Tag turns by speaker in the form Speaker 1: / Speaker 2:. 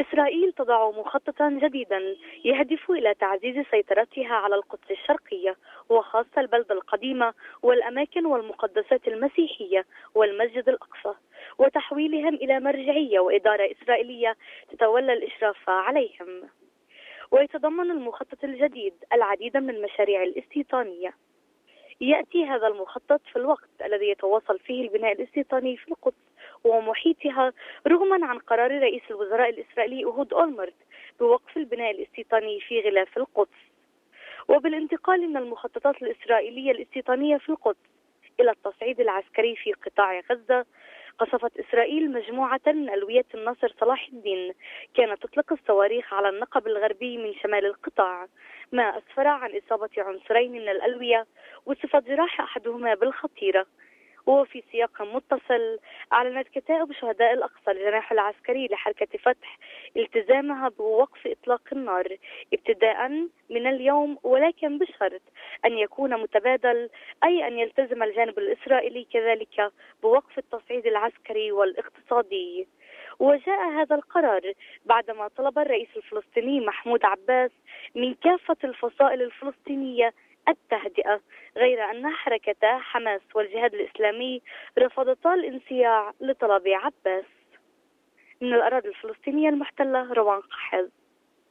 Speaker 1: إسرائيل تضع مخططا جديدا يهدف إلى تعزيز سيطرتها على القدس الشرقية وخاصة البلدة القديمة والأماكن والمقدسات المسيحية والمسجد الأقصى، وتحويلهم إلى مرجعية وإدارة إسرائيلية تتولى الإشراف عليهم. ويتضمن المخطط الجديد العديد من المشاريع الاستيطانية. يأتي هذا المخطط في الوقت الذي يتواصل فيه البناء الاستيطاني في القدس ومحيطها، رغما عن قرار رئيس الوزراء الإسرائيلي أهود أولمرت بوقف البناء الاستيطاني في غلاف القدس. وبالانتقال من المخططات الإسرائيلية الاستيطانية في القدس إلى التصعيد العسكري في قطاع غزة، قصفت إسرائيل مجموعة من ألوية الناصر صلاح الدين كانت تطلق الصواريخ على النقب الغربي من شمال القطاع، ما أسفر عن إصابة عنصرين من الألوية وصفت جراح أحدهما بالخطيرة. وفي سياق متصل، أعلنت كتائب شهداء الأقصى الجناح العسكري لحركة فتح التزامها بوقف إطلاق النار ابتداء من اليوم، ولكن بشرط أن يكون متبادل، أي أن يلتزم الجانب الإسرائيلي كذلك بوقف التصعيد العسكري والاقتصادي. وجاء هذا القرار بعدما طلب الرئيس الفلسطيني محمود عباس من كافة الفصائل الفلسطينية التهدئة، غير أن حركتا حماس والجهاد الإسلامي رفضتا الانصياع لطلب عباس. من الأراضي الفلسطينية المحتلة، روان قحز.